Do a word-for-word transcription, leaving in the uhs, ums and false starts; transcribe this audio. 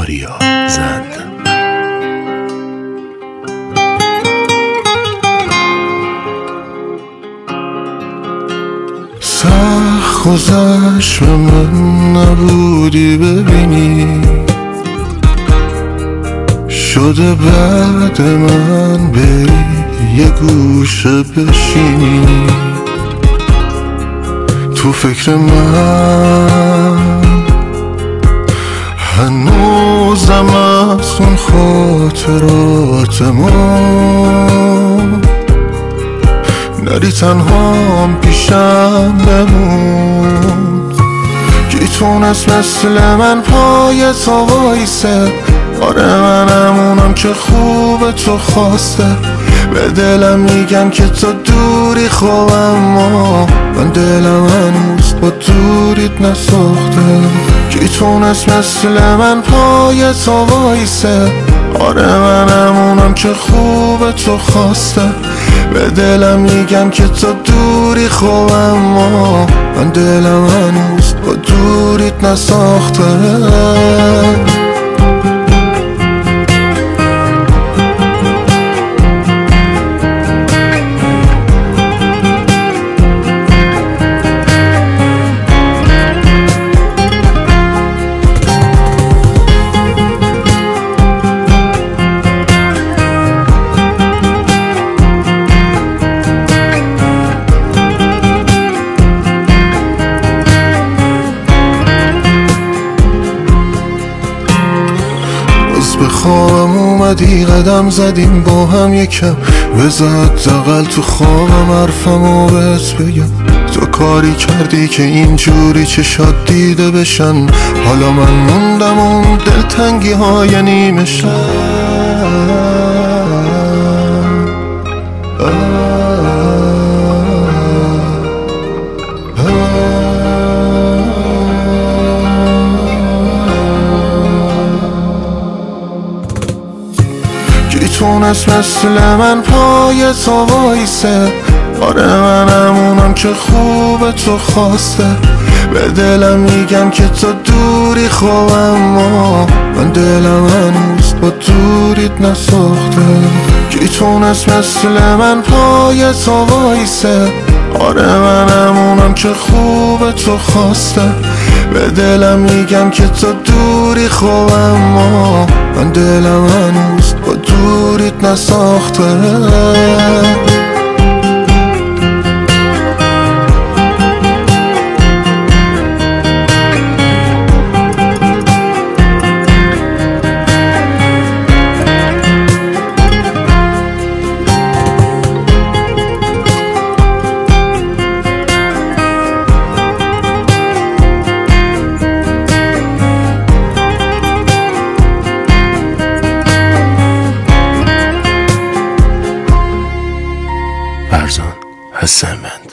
آریا زند. سخت گذشت به من نبودی ببینی، شده بعد من بری یه گوشه بشینی، تو فکر من هنوزم از اون خاطرات ما، نری تنهام پیشم بمون. کی تونست مثل من پای تو وایسه؟ آره منمونم که خوب تو خواسته. به دلم میگم که تو دوری خوب، اما من دلم هنوز با دوریت نساخته. کی تونست مثل من پای تو وایسه؟ آره منمونم که خوب تو خواسته. به دلم میگم که تو دوری خوب، اما من دلم هنوز با دوریت نساخته. به خوابم اومدی، قدم زدیم با هم یکم، بذار حداقل تو خوابم حرفمو بهت بگم. تو کاری کردی که اینجوری چشات دیده بشن، حالا من موندم اون دلتنگی های نیمه شب. کی تونست مثل من پای تو وایسه؟ آره منمونم که خوب تو خواسته. به دلم میگم که تو دوری خوب، اما من دلم هنوز با دوریت نساخته. کی تونست مثل من پای تو وایسه؟ آره منمونم که خوب تو خواسته. به دلم میگم که تو دوری خوب، اما من دلم هنوز با دوریت نساخته. فرزان حسن.